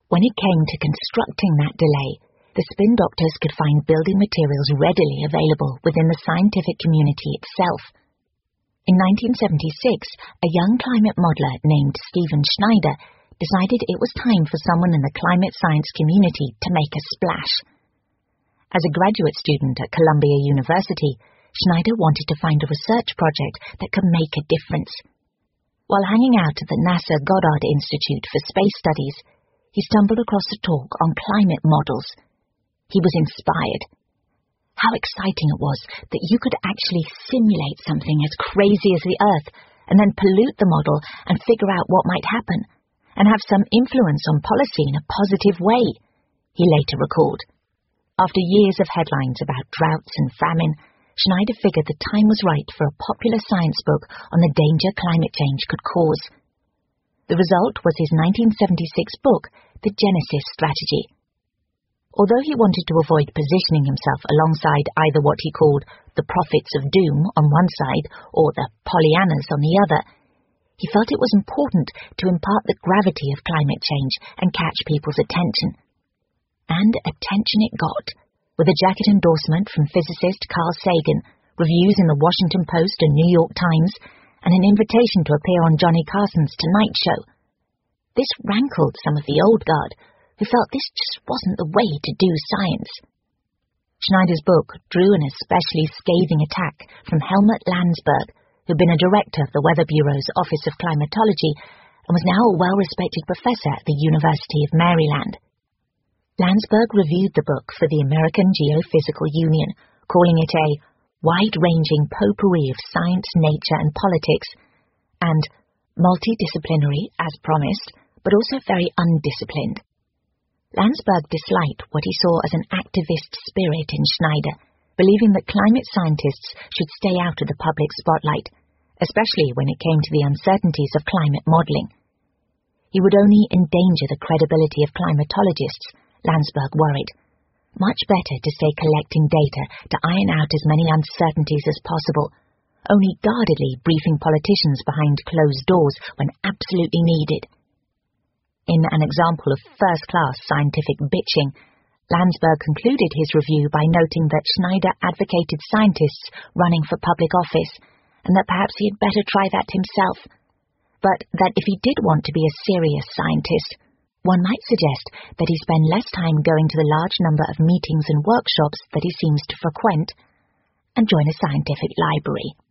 When it came to constructing that delay, the spin doctors could find building materials readily available within the scientific community itself. In 1976, a young climate modeler named Stephen Schneider decided it was time for someone in the climate science community to make a splash. As a graduate student at Columbia University, Schneider wanted to find a research project that could make a difference. While hanging out at the NASA Goddard Institute for Space Studies, he stumbled across a talk on climate models. He was inspired. How exciting it was that you could actually simulate something as crazy as the Earth and then pollute the model and figure out what might happen, and have some influence on policy in a positive way, he later recalled. After years of headlines about droughts and famine, Schneider figured the time was right for a popular science book on the danger climate change could cause. The result was his 1976 book, The Genesis Strategy. Although he wanted to avoid positioning himself alongside either what he called the prophets of doom on one side or the Pollyannas on the other, he felt it was important to impart the gravity of climate change and catch people's attention. And attention it got, with a jacket endorsement from physicist Carl Sagan, reviews in the Washington Post and New York Times, and an invitation to appear on Johnny Carson's Tonight Show. This rankled some of the old guard, who felt this just wasn't the way to do science. Schneider's book drew an especially scathing attack from Helmut Landsberg, who'd been a director of the Weather Bureau's Office of Climatology and was now a well-respected professor at the University of Maryland. Landsberg reviewed the book for the American Geophysical Union, calling it a wide-ranging potpourri of science, nature, and politics, and multidisciplinary, as promised, but also very undisciplined. Landsberg disliked what he saw as an activist spirit in Schneider, believing that climate scientists should stay out of the public spotlight, especially when it came to the uncertainties of climate modelling. He would only endanger the credibility of climatologists, Landsberg worried. Much better to stay collecting data to iron out as many uncertainties as possible, only guardedly briefing politicians behind closed doors when absolutely needed. In an example of first-class scientific bitching, Landsberg concluded his review by noting that Schneider advocated scientists running for public office, and that perhaps he had better try that himself, but that if he did want to be a serious scientist, one might suggest that he spend less time going to the large number of meetings and workshops that he seems to frequent, and join a scientific library.